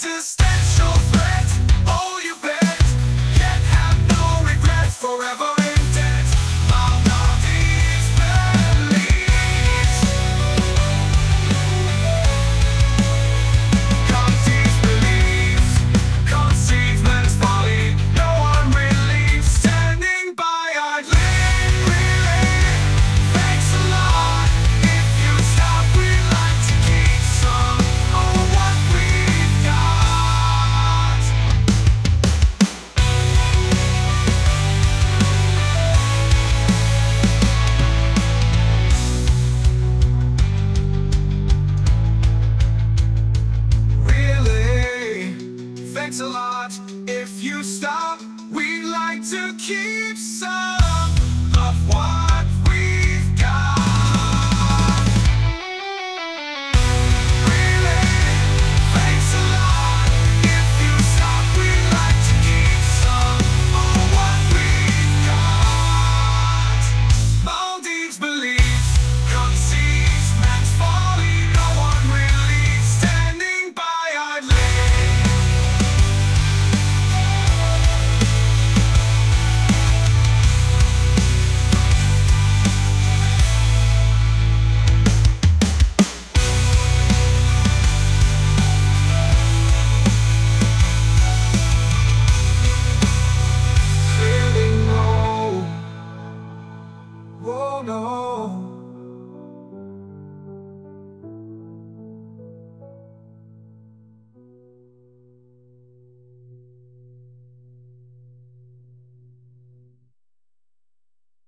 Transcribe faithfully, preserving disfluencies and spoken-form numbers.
existential threat. Oh, you bet. Can't have no regret. Forever in debt. Maldives beliefs. Maldives beliefs. Conceivment's folly. No one relieves. Standing by idly. Really. Thanks a lot. If you stop, we'd like to keep some. Oh, what we've got. Really? Thanks a lot. If you stop, we'd like to keep some of what we've got. Really? Thanks a lot. If you stop, we'd like to keep some of what we've got. Maldives believes, conceives man's folly. No one relieves, standing by idly. Really no. Oh no.